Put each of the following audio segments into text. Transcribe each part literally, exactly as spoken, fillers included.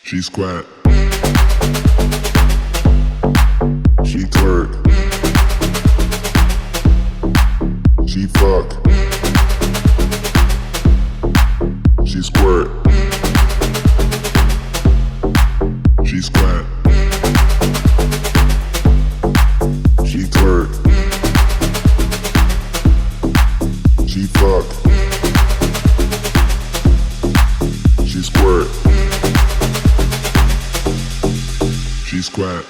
She squat. She twerk. She fuck. She squirt. She squat. She twerk. She fuck. She squirt. She squat.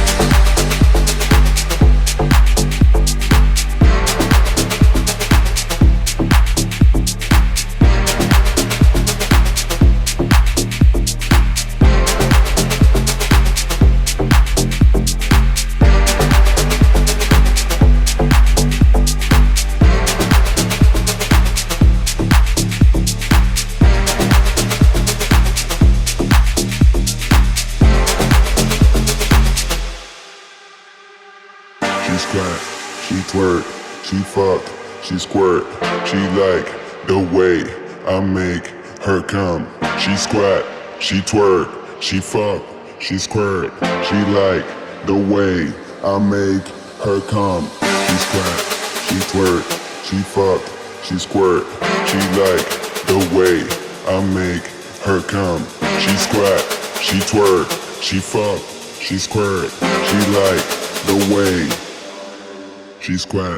She squat, she twerk, she fuck, she squirt. She like the way I make her come. She squat, she twerk, she fuck, she squirt. She like the way I make her come. She squat, she twerk, she fuck, she squirt. She like the way I make her come. She squat, she twerk, she fuck, she squirt. She like the way. She squat.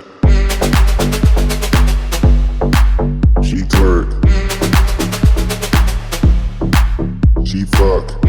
She twerk. She fuck.